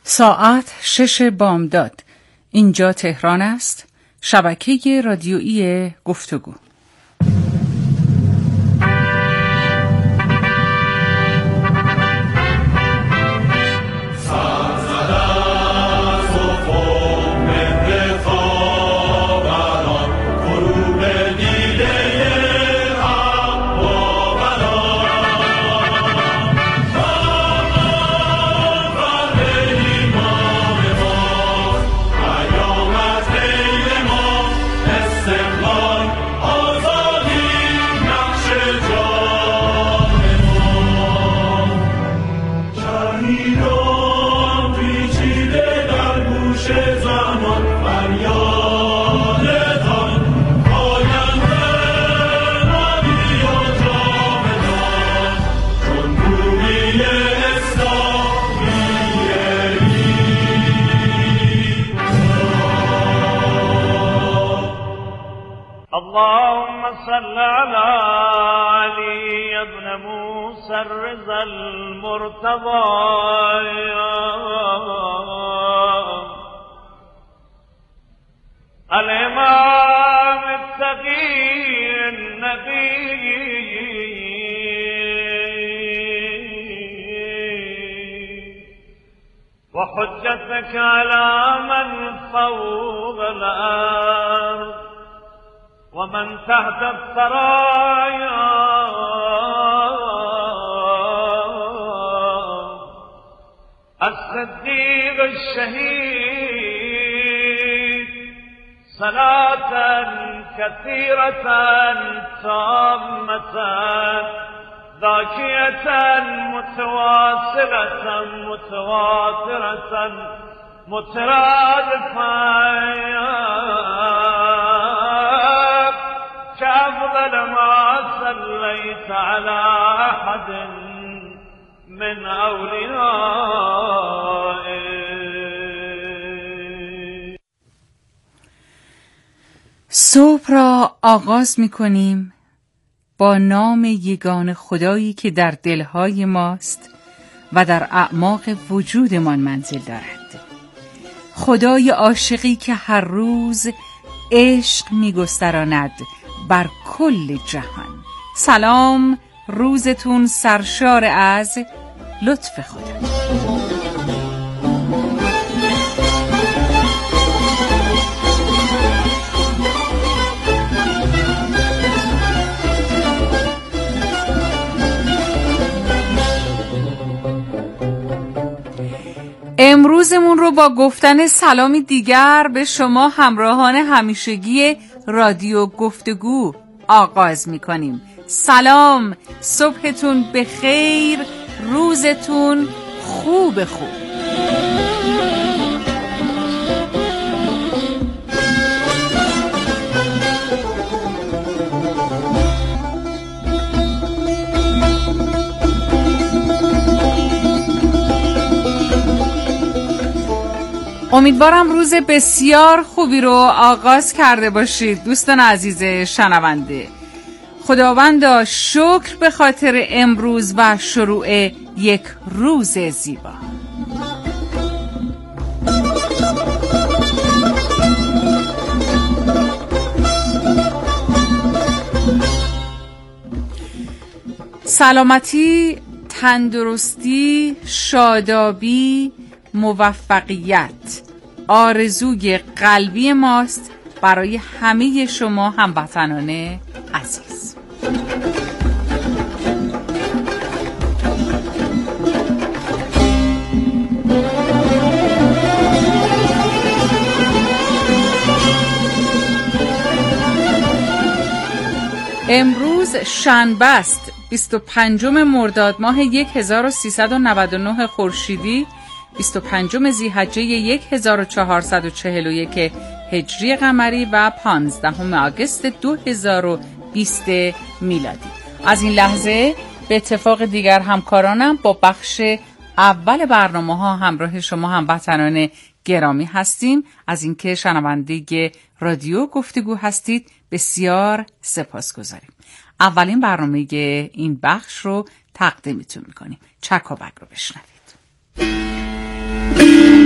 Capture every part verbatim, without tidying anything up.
ساعت شش بامداد. اینجا تهران است. شبکه رادیویی گفتگو. اللهم صل على علي بن موسى الرضا المرتضى الإمام التقي النبي وحجتك على من فوق الأرض ومن تحت الثرايا الصديق الشهيد صلاة كثيرة تامة ذاكية متواصلة متواترة مترادفة كأفضل ما صليت على أحد من أوليائك. صبح را آغاز می کنیم با نام یگان خدایی که در دلهای ماست و در اعماق وجودمان منزل دارد. خدای عاشقی که هر روز عشق می گستراند بر کل جهان. سلام، روزتون سرشار از لطف خدا. امروزمون رو با گفتن سلامی دیگر به شما همراهان همیشگی رادیو گفتگو آغاز می کنیم. سلام، صبحتون بخیر، روزتون خوب خوب. امیدوارم روز بسیار خوبی رو آغاز کرده باشید دوستان عزیز شنونده. خداوندا شکر به خاطر امروز و شروع یک روز زیبا. سلامتی، تندرستی، شادابی، موفقیت آرزوی قلبی ماست برای همه شما هموطنان عزیز. امروز شنبه است، بیست و پنجم مرداد ماه هزار و سیصد و نود و نه خورشیدی، بیست و پنجم ذی‌حجه هزار و چهارصد و چهل و یک هجری قمری و پانزدهم آگوست دو هزار و بیست میلادی. از این لحظه به اتفاق دیگر همکارانم با بخش اول برنامه ها همراه شما هموطنان گرامی هستیم. از اینکه شنونده رادیو گفتگو هستید بسیار سپاسگزاریم. اولین برنامه این بخش رو تقدیمتون میکنیم. چک و بک رو بشنوید.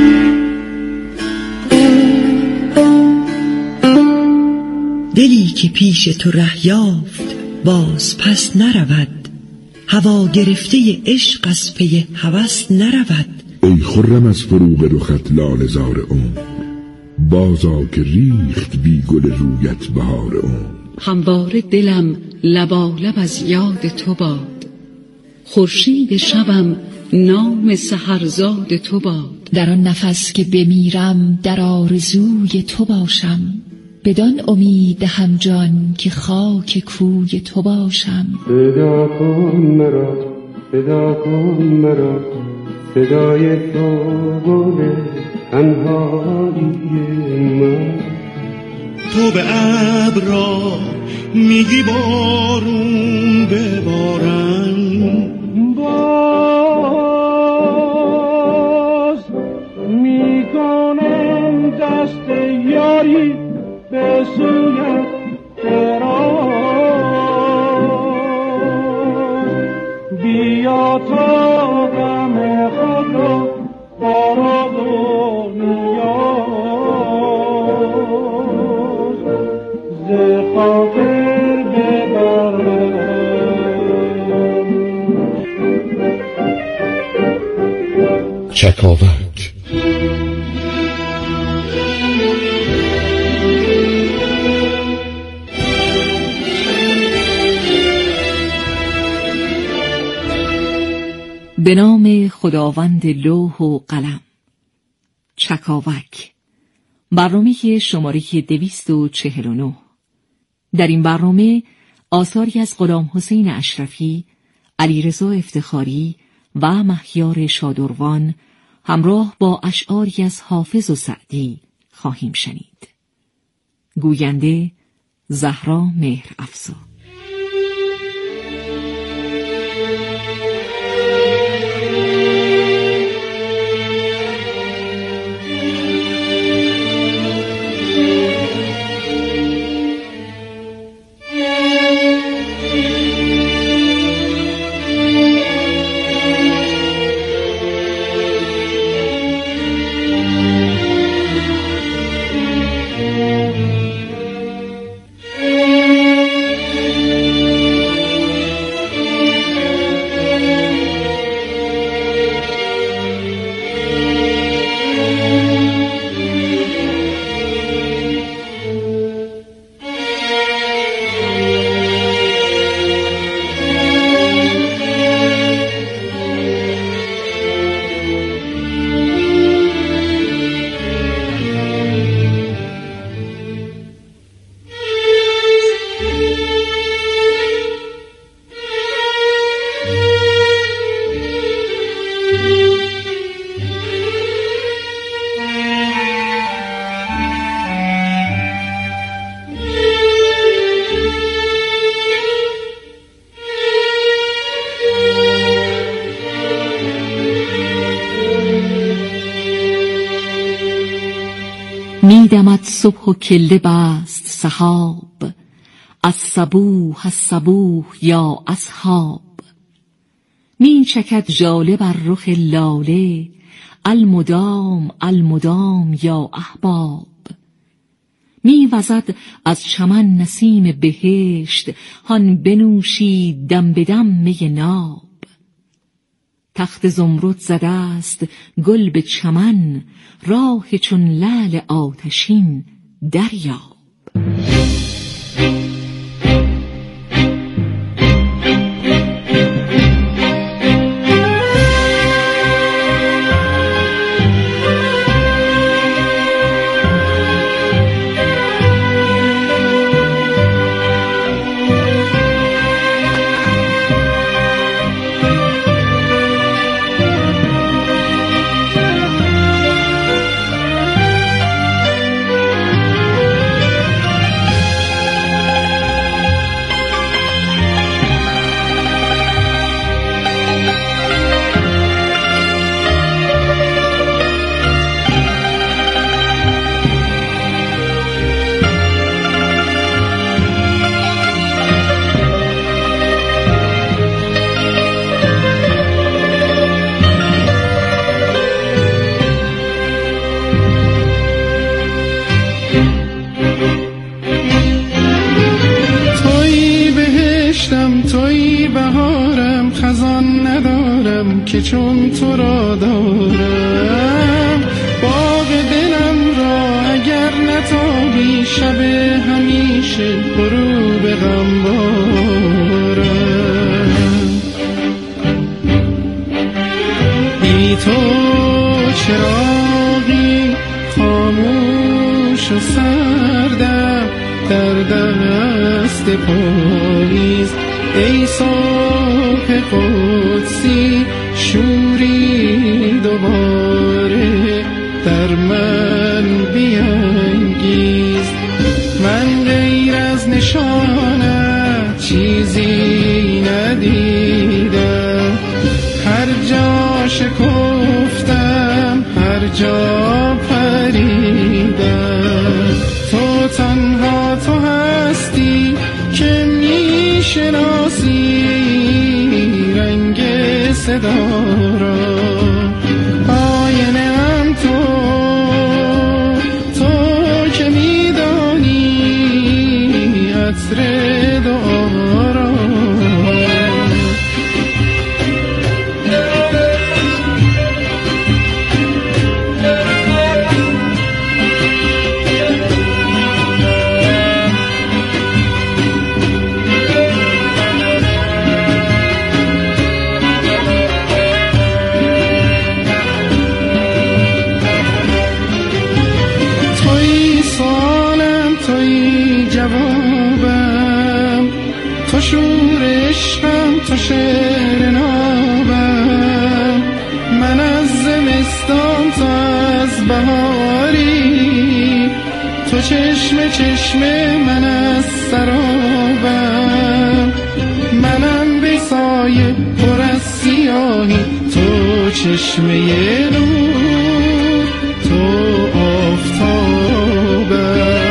دلی که پیش تو ره یافت باز پس نرود، هوا گرفته عشق از پی هوس نرود. ای خرم از فروغ رخت لاله زار عمر، بازا که ریخت بی گل رویت بهار عمر. همواره دلم لبالب از یاد تو باد، خورشید شبم نام سحرزاد تو باد. در آن نفس که بمیرم در آرزوی تو باشم، بدان امید دهم جان که خاک کوی تو باشم. صدا کن مرا، صدا کن مرا، صدای تو گل تنهایی من. تو به ابرا میگی بارون ببارم، باز میکنم دست یاری به سویت دراز. بیا تا غم خود را بارد و نیاز ز خاطر ببرم. چکاوک به نام خداوند لوح و قلم. چکاوک، برنامه شماره دویست و چهل و نه. در این برنامه آثاری از غلام حسین اشرفی، علیرضا افتخاری و مهیار شادروان همراه با اشعاری از حافظ و سعدی خواهیم شنید. گوینده زهرا مهرافزا. میدمد صبح و کله بست سحاب، از صبوح از صبوح یا اصحاب. می چکد ژاله بر رخ لاله، المدام المدام یا احباب. می وزد از چمن نسیم بهشت، هان بنوشید دم به دم می ناب. تخت زمرد زده است گل به چمن، راه چون لعل آتشین دریاب. که چون تو را دارم. باغ دلم را اگر نتابی شب همیشه برو به غم بارم. بی تو چراغی خاموش و سردم در دست پاییز. ای صبح قدسی شوری دوباره در من بیانگیز. من غیر از نشانت چیزی ندیدم، هر جا شکفتم هر جا پریدم. تو تنها تو هستی که میشناسی رنگ صدا را. آینه‌ام تو، تو که میدانی عطر دعا را. تو شور عشقم، تو شعر نابم. من از زمستان تو از بهاری، تو چشم چشم من از سرابم. منم به سایه پر از سیاهی، تو چشمه نور، تو آفتابم.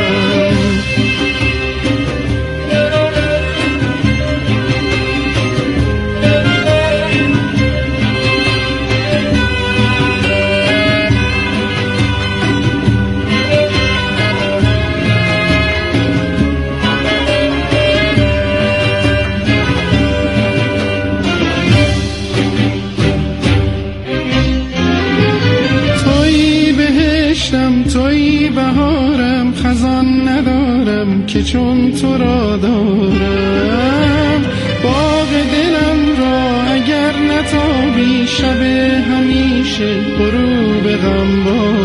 توی بهارم، خزان ندارم که چون تو را دارم. باغ دلم را اگر نتابی شب همیشه برو به غم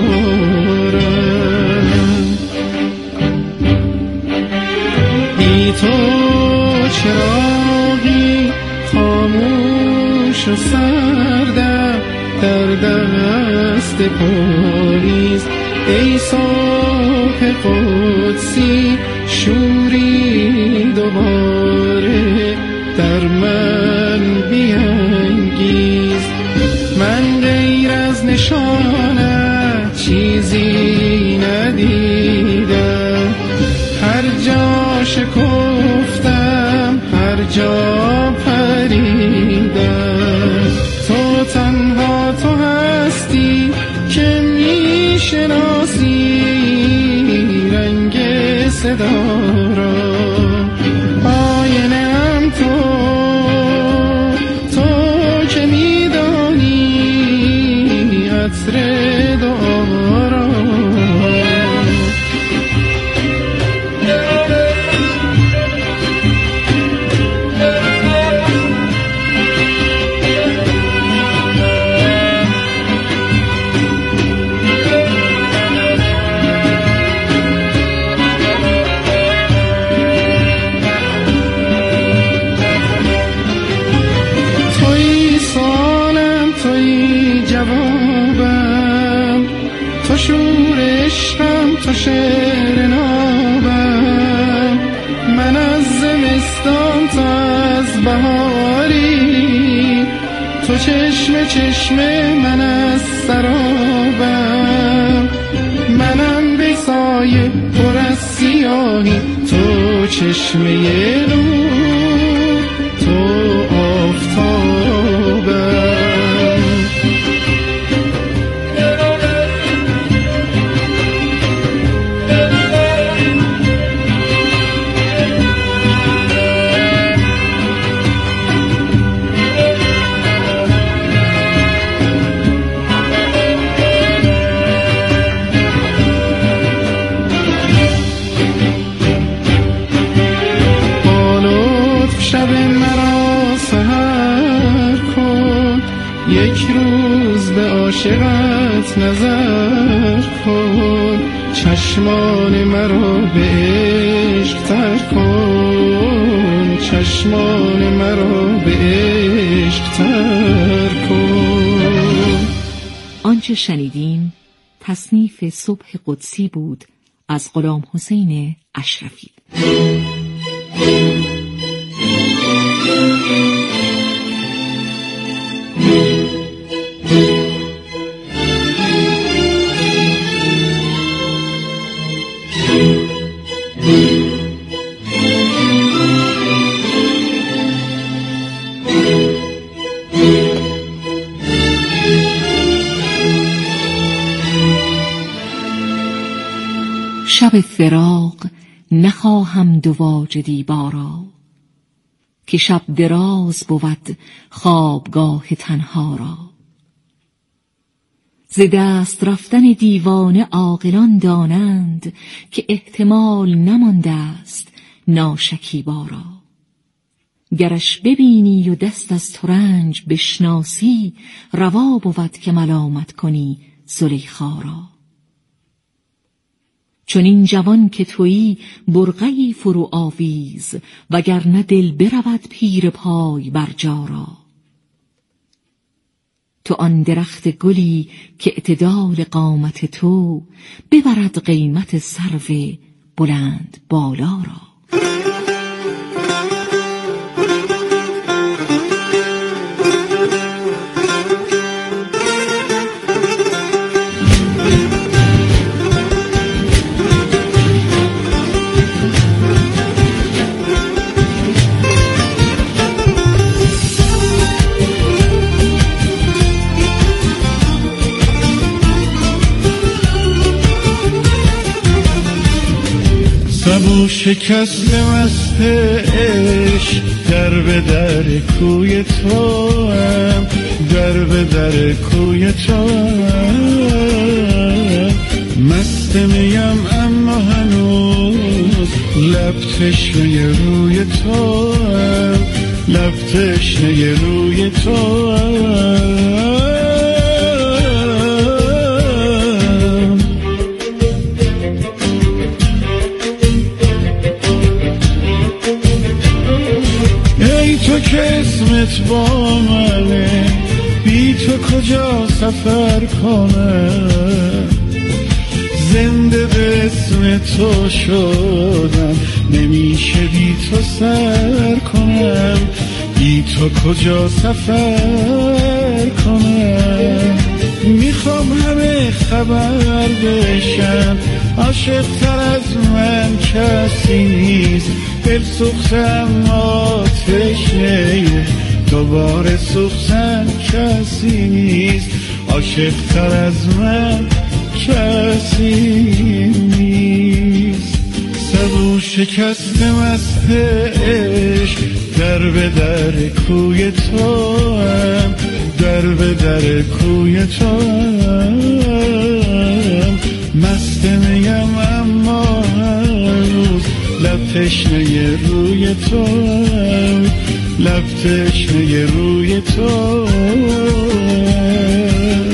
بارم. بی تو چراغی خاموش و سردم در دست پاییز. ای صبح قدسی شوری دوباره در من بیانگیز. من غیر از نشانت چیزی ندیدم، هر جا شکفتم هر جا پریدم. تو تنها تو هستی که میشناسی رنگ صدا را. آینه‌ام تو، تو که میدانی عطر دعا را. تو شور عشقم، تو شعر نابم. من از زمستان تو از بهاری، تو چشم چشم من از سرابم. منم به سایه پر از سیاهی، تو چشمه نور، تو آفتابم. عاشقت نظر کن، چشمان مرا به عشق تر کن، چشمان مرا به عشق تر کن. آنچه شنیدیم تصنیف صبح قدسی بود از غلام حسین اشرفی. شب فراق نخواهم دو واجدی بارا، که شب دراز بود خوابگاه تنها را. ز دست رفتن دیوانه عاقلان دانند، که احتمال نمانده است ناشکیبا را. گرش ببینی و دست از ترنج بشناسی، روا بود که ملامت کنی زلیخا را. چون این جوان که تویی برقعی فرو آویز، وگرنه دل برود پیر پای بر جا را. تو آن درخت گلی که اعتدال قامت تو، ببرد قیمت سرو بلند بالا را. سبو شکست مست عشق، در به در کوی تو هم، در به در کوی تو هم. مست میم اما هنوز لب تشنه روی تو هم، لب تشنه روی تو هم. تو که اسمت با منه، بی تو کجا سفر کنم. زنده به اسم تو شدم، نمیشه بی تو سر کنم. بی تو کجا سفر کنم. میخوام همه خبر بشن، عاشق تر از من کسی نیست. دل سوخته اما تشنه، دوباره سوختن کسی نیست. عاشق تر از من کسی نیست. سبو شکست مست عشق، در به در کوی تو هم، در به در کوی تو هم. مست میم اما هنوز لب تشنه روی تو هم، لب تشنه روی تو هم.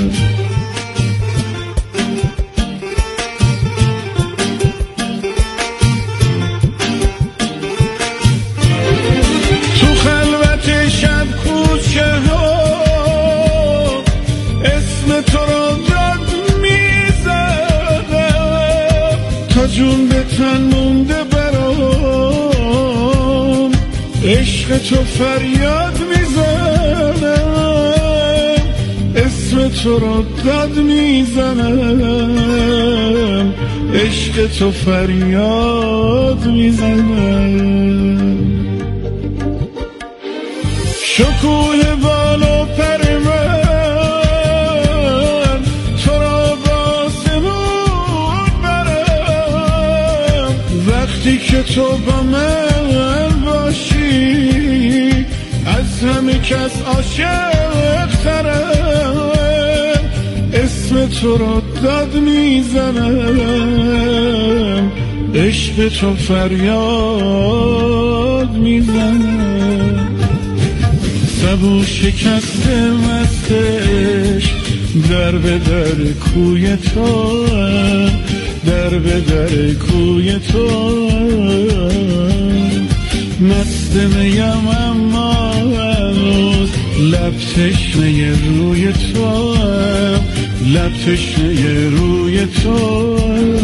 تو خلوت شب کوچه ها اسم تو را داد میزدم، تا جون به تن مونده برام. عشق تو فریاد میزنم، اسم تو را داد میزنم. عشق تو فریاد میزنم. شکوه بال و پر من تو را با سمون برم. وقتی که تو با من باشی، از همه کس عاشق ترم. اسم تو را داد میزنم، عشق تو فریاد میزنم. سبو شکست مست عشق، در به در کوی تو، در به در کوی تو. مست میم اما هنوز لب تشنه روی تو، لب تشنه روی تو.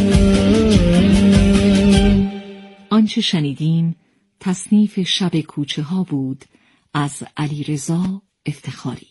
آنچه شنیدیم تصنیف شب کوچه ها بود از علیرضا افتخاری.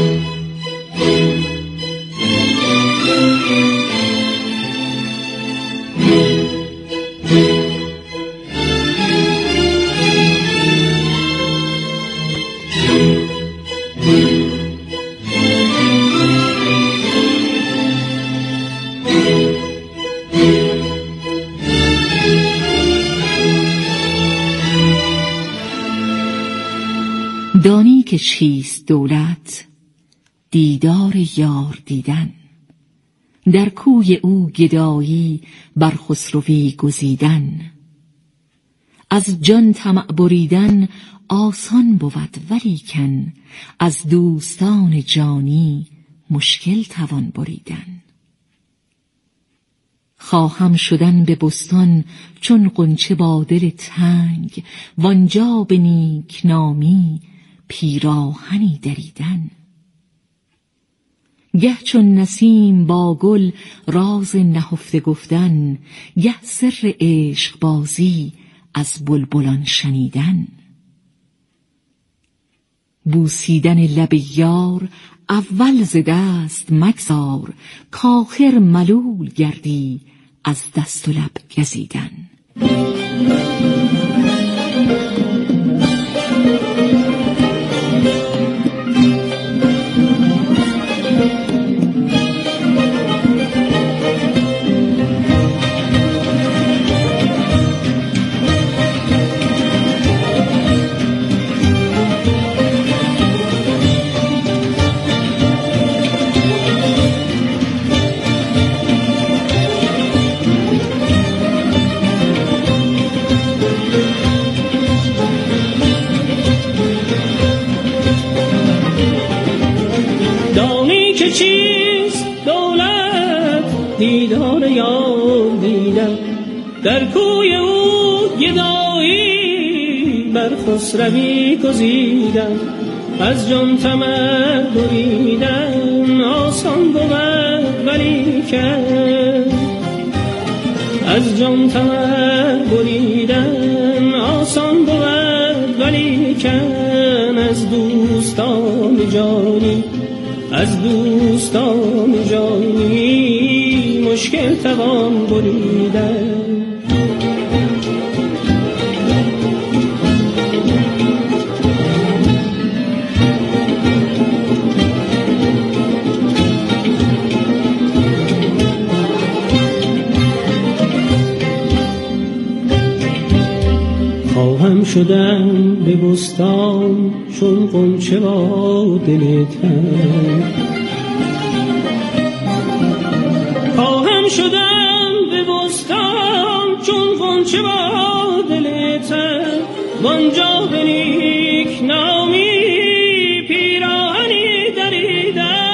دانی که چیست دولت؟ دیدار یار دیدن. در کوی او گدایی بر خسروی گزیدن. از جان طمع بریدن آسان بود ولیکن، از دوستان جانی مشکل توان بریدن. خواهم شدن به بستان چون غنچه با دل تنگ، وانجا به نیک نامی پیراهنی دریدن. گه چون نسیم با گل راز نهفته گفتن، گه سر عشق بازی از بلبلان شنیدن. بوسیدن لب یار اول ز دست مگذار، کآخر ملول گردی از دست و لب گزیدن. دیدار یار دیدم، در کوی او گدایی بر خسروی گزیدم. از جان طمع بریدن آسان بود ولیکن، از جان طمع بریدن آسان بود ولیکن. از دوستان جانی، از دوستان جانی مشکل توان بریدن. خواهم شدن به بستان چون غنچه با دل تنگ، خواهم شدن به بستان چون غنچه با دل تنگ. وانجا به نیک نامی پیراهنی دریدم.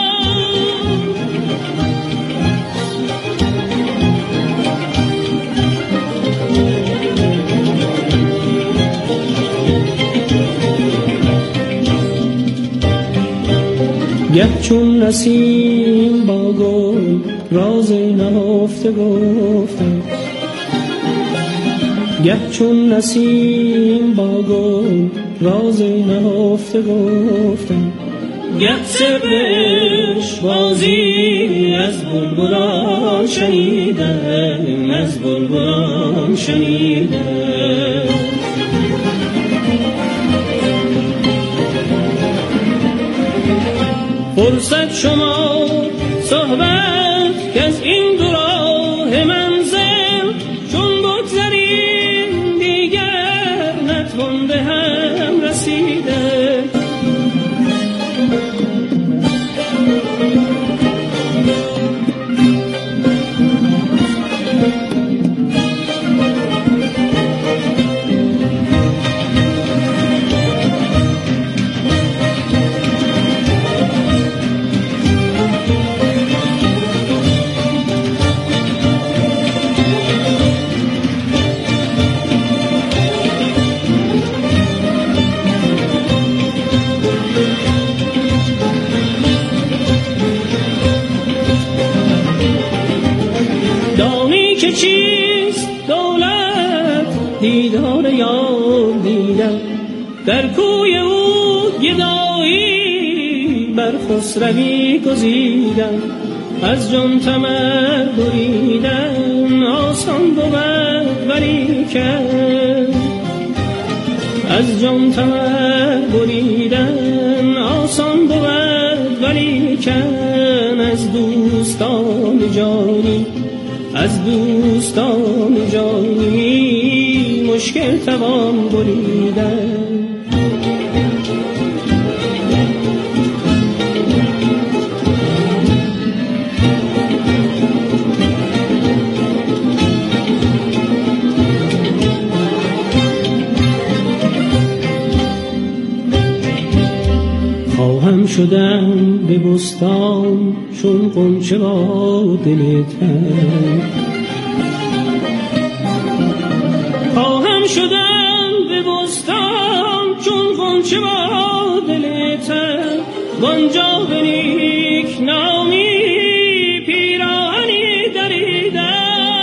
گه چون نسیم با گل راز نهفته گفتم، گه چون نسیم با گل راز نهفته گفتم. گه سر عشق بازی از بلبلان شنیدم، از بلبلان شنیدم. فرصت شما صحبت که از این دو راه منزل، چون بگذریم دیگر نتوان به هم رسیدن. دیدار یار دیدم، در کوی او گدایی بر خسروی گزیدم. از جان طمع بریدن آسان بود ولیکن، از جان طمع بریدن آسان بود ولیکن، از دوستان جانی از دوستان جانی مشکل توان بریدن. خواهم شدن به بستان چون غنچه با دل تنگ، خواهم شدن به بستان چون غنچه با دل تنگ، وانجا به نیک نامی پیراهنی دریدم.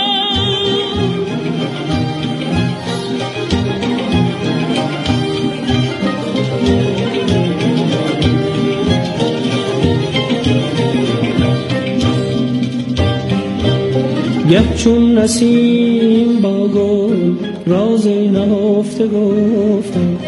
گه چون نسیم با گل راز نهفته گفتم،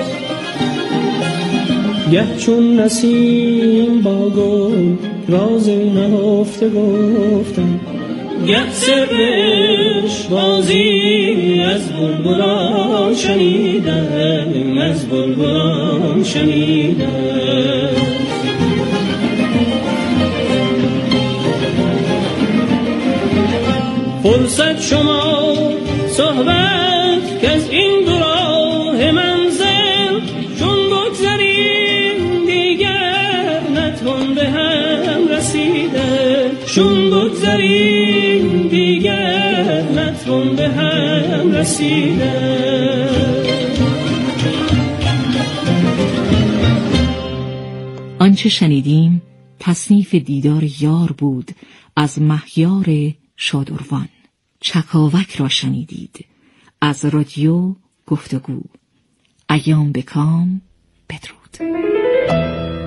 گه چون نسیم با گل راز نهفته گفتم، گه سر عشق بازی از بلبلان شنیدم، از بلبلان شنیدم. فرصت شما صحبت که از این دو راه منزل، چون بگذریم دیگر نتوان به هم رسیدن، چون بگذریم دیگر نتوان به هم رسیدن. آنچه شنیدیم تصنیف دیدار یار بود از مهیار شادروان. چکاوک را شنیدید از رادیو گفتگو. ایام به کام. بدرود.